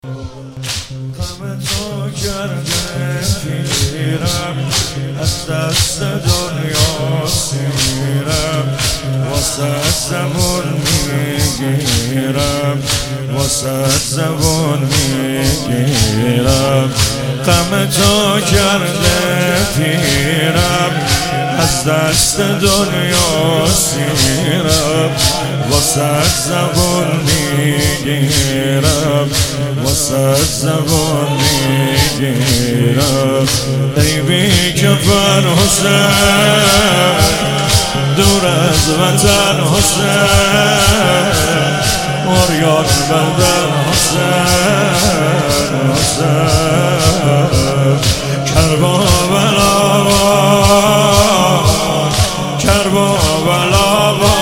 غم تو کرده پیرم، از دست دنیا سیرم، واسه زبون میگیرم، واسه زبون میگیرم. غم تو کرده پیرم، از دست دنیا سیرم، واسه زبون میگیرم، واسه زبون میگیرم. ای بی کفن حسین، دور از وطن حسین، مریان بندن حسین، حسین. کربلا کربلا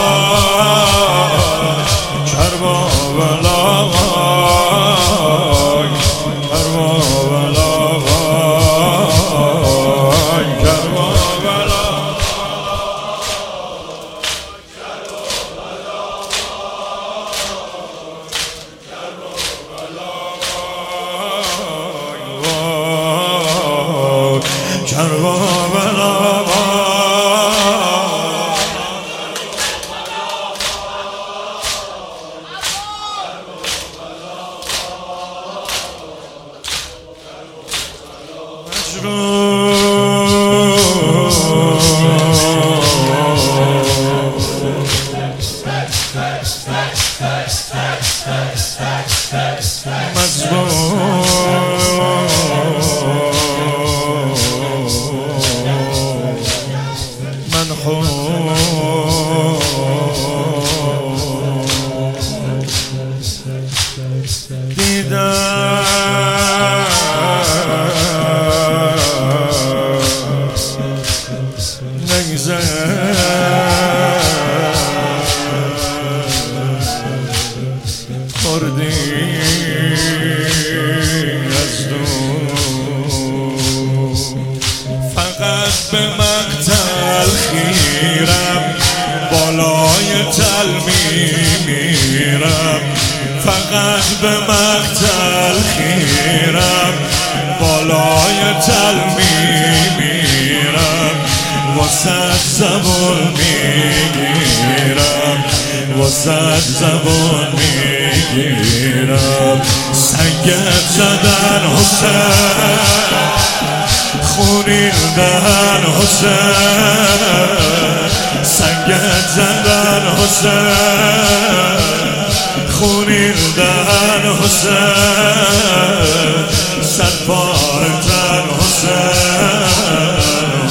فقط به مقتل خیرم، بالای تل میمیرم. فقط به مقتل خیرم، بالای تل میمیرم. واسه زبون میگیرم، واسه زبون میگیرم. سنگت زدن حسین، خونین دهن حسین، سنگت زدن حسین، خونین دهن حسین. سرپار تن حسین،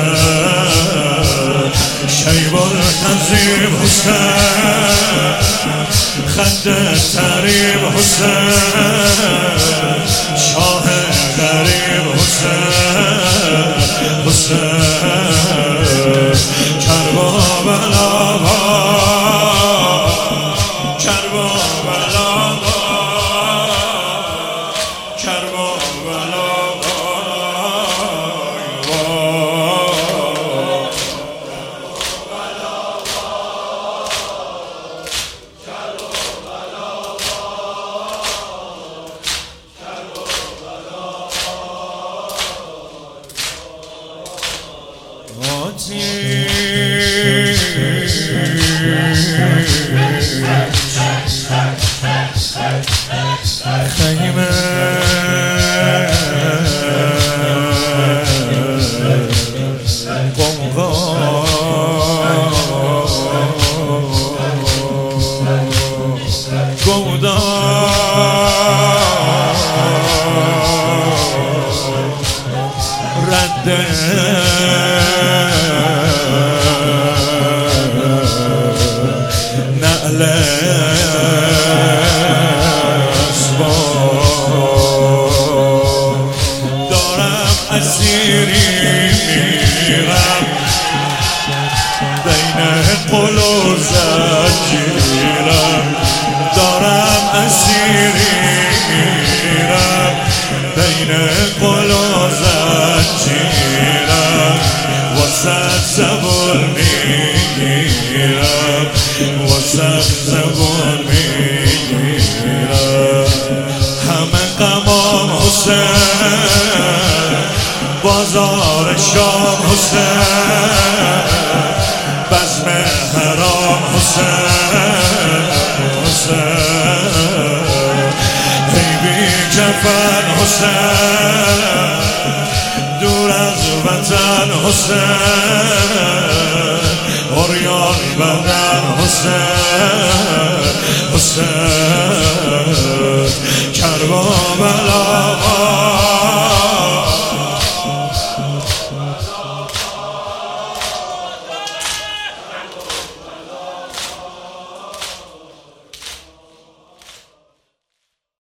حسین. شیب النظیم حسین، خد تریم حسین، شاه غریب حسین، حسین. کربلا کربلا کربلا. خیمه قمقا گودا رد نعل دارم، اسیری میرم، بین قل و زنجیرم. دارم اسیری میرم، بین قل و زنجیرم. حسین بازار شام حسین بزم حرام حسین حسین ای بی کفن حسین دور از وطن حسین عریان بدن حسین حسین